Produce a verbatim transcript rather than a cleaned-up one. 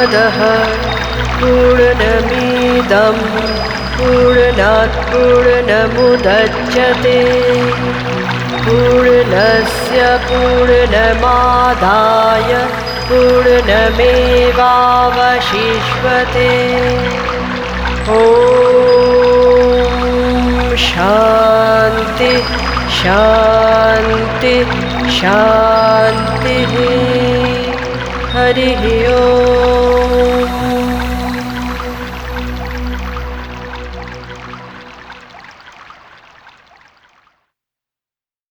पूर्णमदः पूर्णमिदं पूर्णात् पूर्णमुदच्यते पूर्णस्य पूर्णमादाय पूर्णमेवावशिष्यते। ॐ शान्ति शान्ति शान्तिः। हरिः ओम्।